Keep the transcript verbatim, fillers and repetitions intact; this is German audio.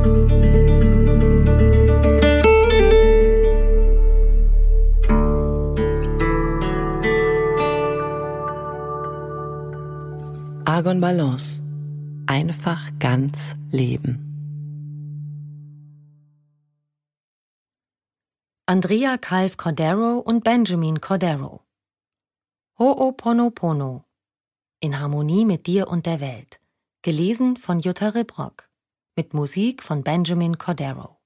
Argon Balance. Einfach ganz leben. Andrea Calv Cordero und Benjamin Cordero. Ho'oponopono. In Harmonie mit dir und der Welt. Gelesen von Jutta Ribrock. Mit Musik von Benjamin Cordero.